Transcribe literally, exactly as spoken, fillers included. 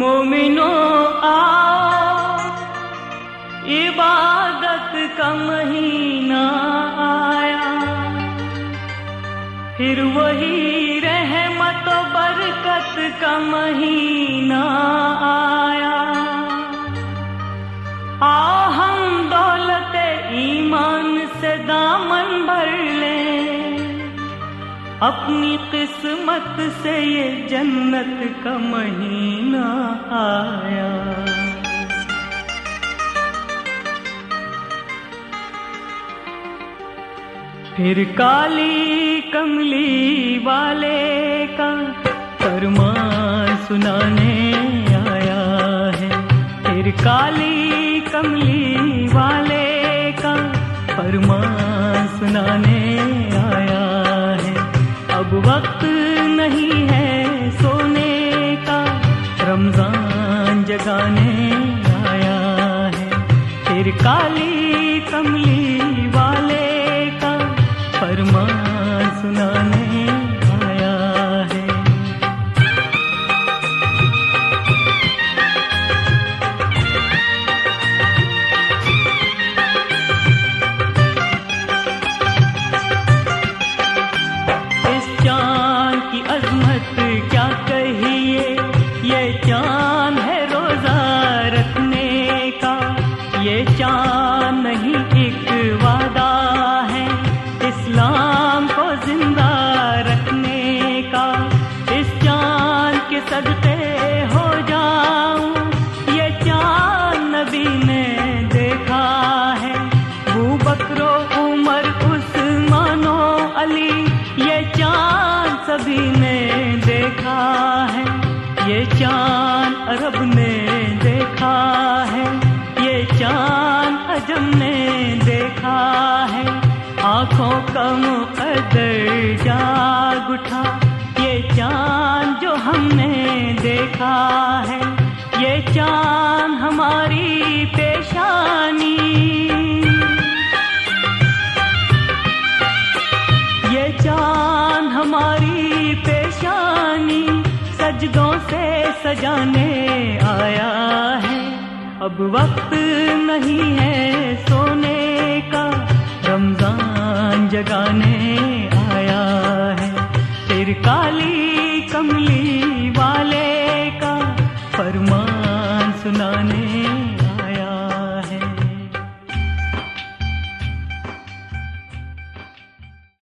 मोमिनो आओ, इबादत का महीना आया, फिर वही रहमत बरकत का महीना आया। आओ हम दौलत ईमान से दामन भर लें, अपनी किस्मत से ये जन्नत का महीना आया। फिर काली कमली वाले का फरमान सुनाने आया है, फिर काली कमली वाले का फरमान सुनाने आया है। अब वक्त नहीं है सोने का, रमजान जगाने आया है, फिर काली कमली वाले का फरमान सुनाने आया है। इस चांद की अजमत क्या कहिए, ये चांद है रोजा रखने का, ये चांद नहीं एक वादा है इस्लाम को जिंदा रखने का। इस चांद के सदके हो जाऊं, ये चांद नबी ने देखा है, अबू बकर उमर उस्मानो अली, ये चांद सभी ने देखा है, ये चांद अरब ने देखा है, ये चांद अजम ने देखा है। आँखों का मुक़द्दर जाग उठा, ये चांद जो हमने देखा है, ये चांद हमारी पेशानी, ये चांद हमारी पेशानी सजदों से सजाने आया है। अब वक्त नहीं है सोने का, रमजान जगाने आया है, फिर काली कमली वा